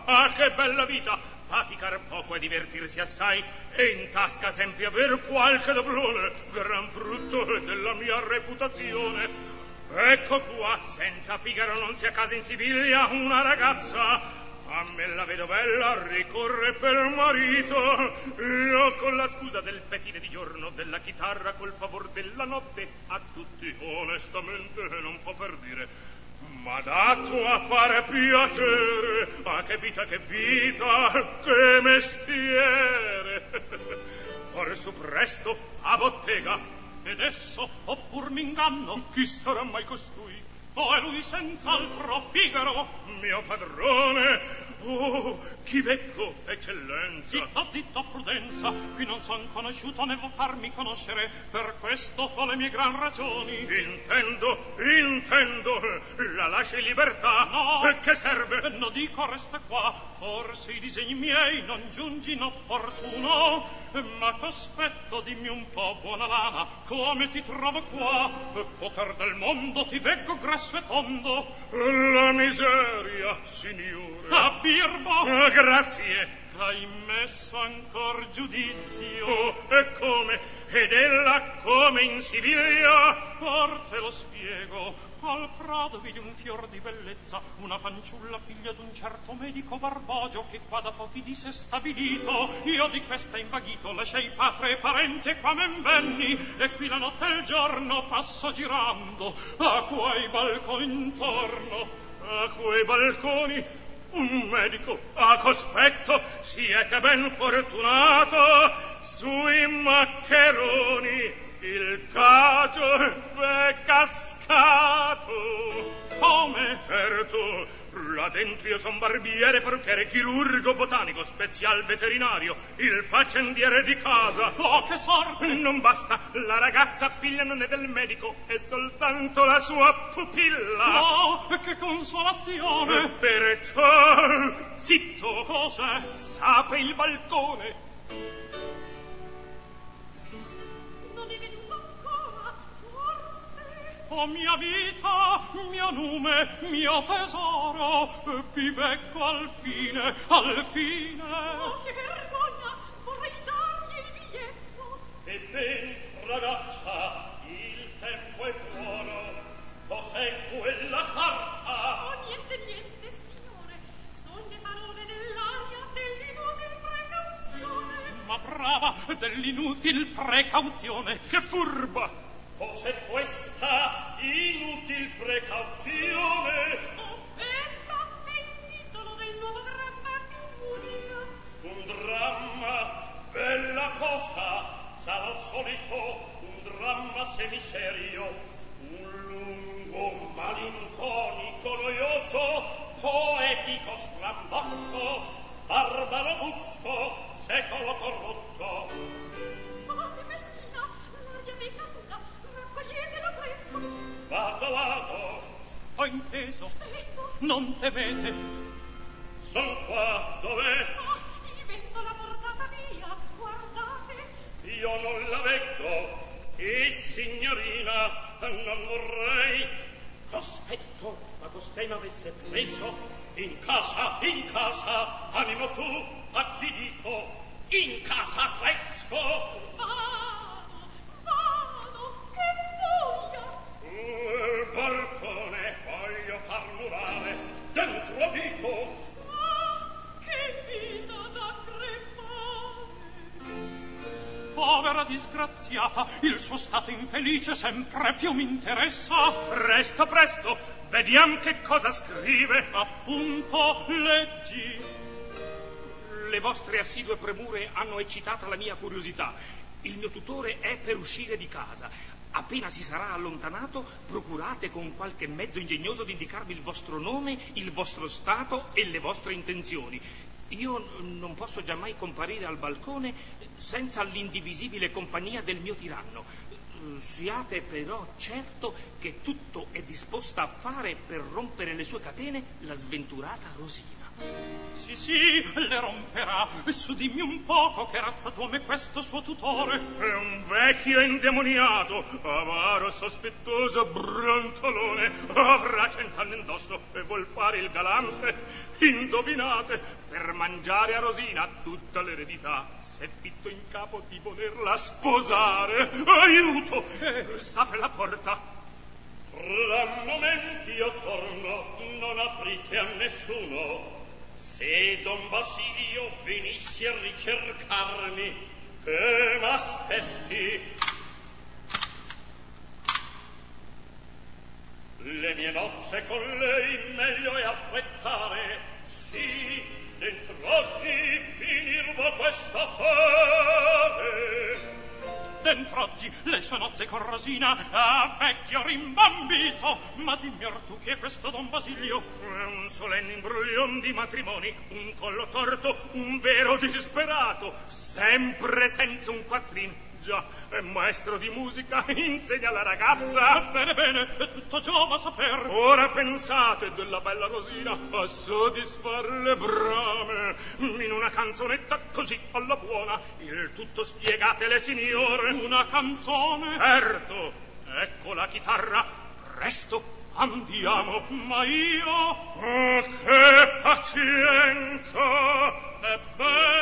Ah, che bella vita! Faticar poco e divertirsi assai, e in tasca sempre aver qualche doblone, gran frutto della mia reputazione. Ecco qua, senza Figaro non si a casa in Siviglia una ragazza. A me la vedo bella, ricorre per marito. Io con la scusa del pettine di giorno, della chitarra col favor della notte, a tutti onestamente non può per dire, ma dato a fare piacere. Ah, che vita, che mestiere. Or su presto a bottega. Ed esso, oppur m'inganno, chi sarà mai costui? o è lui senz'altro Figaro? Mio padrone, oh, chi vecco, eccellenza. Zitto, prudenza, qui non son conosciuto né vo farmi conoscere, per questo ho le mie gran ragioni. Intendo, la lasci in libertà. No, e che serve? No, dico, resta qua, forse i disegni miei non giungino opportuno, ma t'aspetto, dimmi un po', buona lana, come ti trovo qua? Poter del mondo ti veggo grasso e tondo. La miseria, signore. A birbo. Grazie. Hai messo ancor giudizio. Oh, e come? Ed ella come in Siviglia? Or te lo spiego. Al prato vidi un fior di bellezza, una fanciulla figlia d'un certo medico barbogio che qua da pochi di s'è stabilito. Io di questa invaghito lasciai patria e parente qua men venni, e qui la notte e il giorno passo girando a quei balconi intorno. A quei balconi? Un medico a cospetto, siete ben fortunato. Sui maccheroni il cagio è cascato. Come? Certo, là dentro io son barbiere, parrucchiere, chirurgo, botanico, spezial veterinario, il faccendiere di casa. Oh, che sorte! Non basta, la ragazza figlia non è del medico, è soltanto la sua pupilla. Oh, che consolazione! Perciò, zitto! Cos'è? S'apre il balcone. Oh, mia vita, mio nume, mio tesoro, vi becco al fine, al fine. Oh, che vergogna! Vorrei dargli il biglietto. Ebbene, ragazza, il tempo è buono. Cos'è quella carta? Oh, niente, signore. Son le parole dell'aria dell'inutil precauzione. Ma brava, dell'inutil precauzione. Che furba! Cos'è questa inutil precauzione? Oh, bella, è il titolo del nuovo dramma di musica. Un dramma? Bella cosa! Sarà al solito un dramma semiserio, un lungo, malinconico, noioso, poetico, strambotto, barbaro gusto, secolo corrotto. Oh, che meschina! L'aria m'è caduta. Raccoglietela presto. Vado, ho inteso. Presto. Non temete. Son qua, dov'è? Oh, il vento l'ha portata via. Guardate. Io non la veggo. E signorina, non vorrei. Cospetto, ma costei m'avesse preso. In casa, animo su, a chi dico? In casa presto. Vado, che voglia. Il balcone voglio far murare. Dentro dico. Ah, che vita da crepare. Povera disgraziata, il suo stato infelice sempre più m'interessa. Presto, vediam che cosa scrive. Appunto, leggi. Le vostre assidue premure hanno eccitata la mia curiosità. Il mio tutore è per uscire di casa. Appena si sarà allontanato, procurate con qualche mezzo ingegnoso di indicarmi il vostro nome, il vostro stato e le vostre intenzioni. Io non posso giammai comparire al balcone senza l'indivisibile compagnia del mio tiranno. Siate però certo che tutto è disposta a fare per rompere le sue catene la sventurata Rosina. Sì, le romperà. Su dimmi un poco che razza d'uomo è questo suo tutore. È un vecchio indemoniato, avaro, sospettoso, brontolone. Avrà 100 anni indosso e vuol fare il galante. Indovinate, per mangiare a Rosina tutta l'eredità, s'è fitto in capo di volerla sposare. Aiuto! S'apre la porta. Fra momenti io torno, non aprite a nessuno. Se Don Basilio venisse a ricercarmi, che m'aspetti? Le mie nozze con lei meglio è affrettare. Sì, dentro oggi finir va quest'affare. Dentro oggi le sue nozze con Rosina a vecchio rimbambito. Ma dimmi or tu che è questo Don Basilio? È un solenne imbroglion di matrimoni, un collo torto, un vero disperato, sempre senza un quattrin. Già, è maestro di musica, insegna alla ragazza. Bene, bene, è tutto giova saper. Ora pensate della bella Rosina a soddisfar le brame in una canzonetta così alla buona. Il tutto spiegatele, signore. Una canzone? Certo, ecco la chitarra. Presto, andiamo. Ma io? Oh, che pazienza! Ebbene,